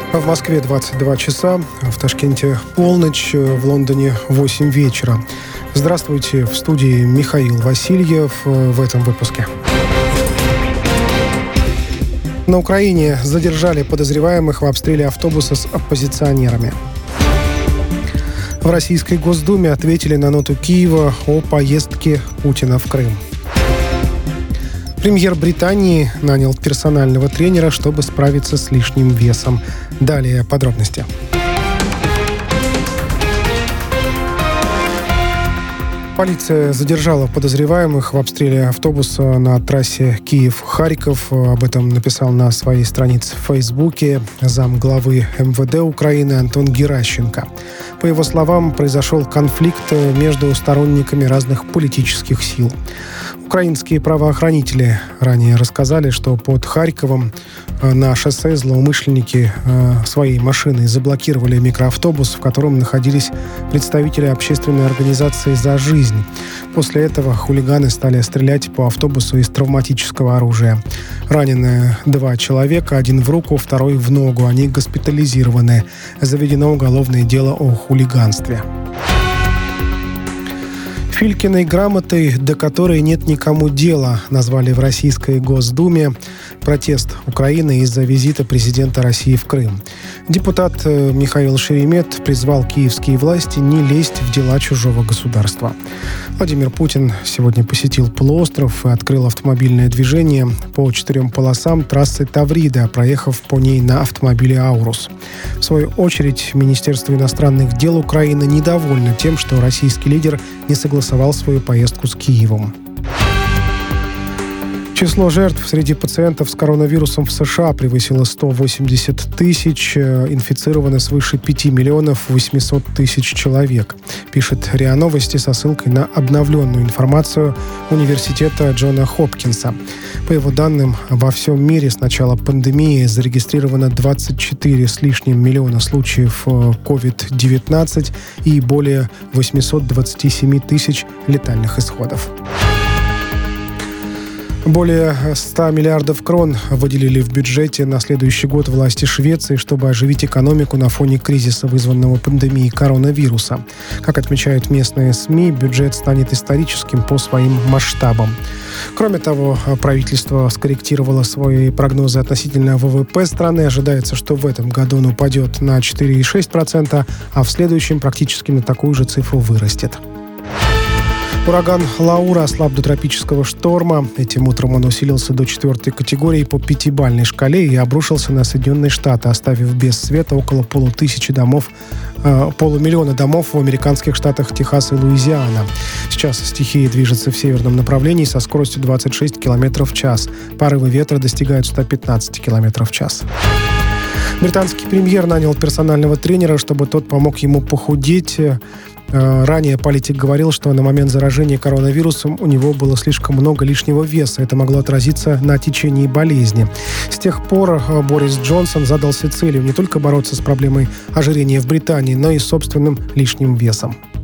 В Москве 22 часа, в Ташкенте полночь, в Лондоне 8 вечера. Здравствуйте, в студии Михаил Васильев в этом выпуске. На Украине задержали подозреваемых в обстреле автобуса с оппозиционерами. В Российской Госдуме ответили на ноту Киева о поездке Путина в Крым. Премьер Британии нанял персонального тренера, чтобы справиться с лишним весом. Далее подробности. Полиция задержала подозреваемых в обстреле автобуса на трассе Киев-Харьков. Об этом написал на своей странице в Фейсбуке замглавы МВД Украины Антон Геращенко. По его словам, произошел конфликт между сторонниками разных политических сил. Украинские правоохранители ранее рассказали, что под Харьковом на шоссе злоумышленники своей машиной заблокировали микроавтобус, в котором находились представители общественной организации «За жизнь». После этого хулиганы стали стрелять по автобусу из травматического оружия. Ранены 2 человека, один в руку, второй в ногу. Они госпитализированы. Заведено уголовное дело о хулиганстве. Филькиной грамотой, до которой нет никому дела, назвали в Российской Госдуме протест Украины из-за визита президента России в Крым. Депутат Михаил Шеремет призвал киевские власти не лезть в дела чужого государства. Владимир Путин сегодня посетил полуостров и открыл автомобильное движение по 4 полосам трассы Таврида, проехав по ней на автомобиле «Аурус». В свою очередь, Министерство иностранных дел Украины недовольно тем, что российский лидер не согласовал свою поездку с Киевом. Число жертв среди пациентов с коронавирусом в США превысило 180 тысяч. Инфицировано свыше 5 миллионов 800 тысяч человек, пишет РИА Новости со ссылкой на обновленную информацию университета Джона Хопкинса. По его данным, во всем мире с начала пандемии зарегистрировано 24 с лишним миллиона случаев COVID-19 и более 827 тысяч летальных исходов. Более 100 миллиардов крон выделили в бюджете на следующий год власти Швеции, чтобы оживить экономику на фоне кризиса, вызванного пандемией коронавируса. Как отмечают местные СМИ, бюджет станет историческим по своим масштабам. Кроме того, правительство скорректировало свои прогнозы относительно ВВП страны. Ожидается, что в этом году он упадет на 4,6%, а в следующем практически на такую же цифру вырастет. Ураган Лаура ослаб до тропического шторма. Этим утром он усилился до 4 категории по 5-бальной шкале и обрушился на Соединенные Штаты, оставив без света около полумиллиона домов в американских штатах Техас и Луизиана. Сейчас стихия движется в северном направлении со скоростью 26 км в час. Порывы ветра достигают 115 км в час. Британский премьер нанял персонального тренера, чтобы тот помог ему похудеть. Ранее политик говорил, что на момент заражения коронавирусом у него было слишком много лишнего веса. Это могло отразиться на течении болезни. С тех пор Борис Джонсон задался целью не только бороться с проблемой ожирения в Британии, но и с собственным лишним весом.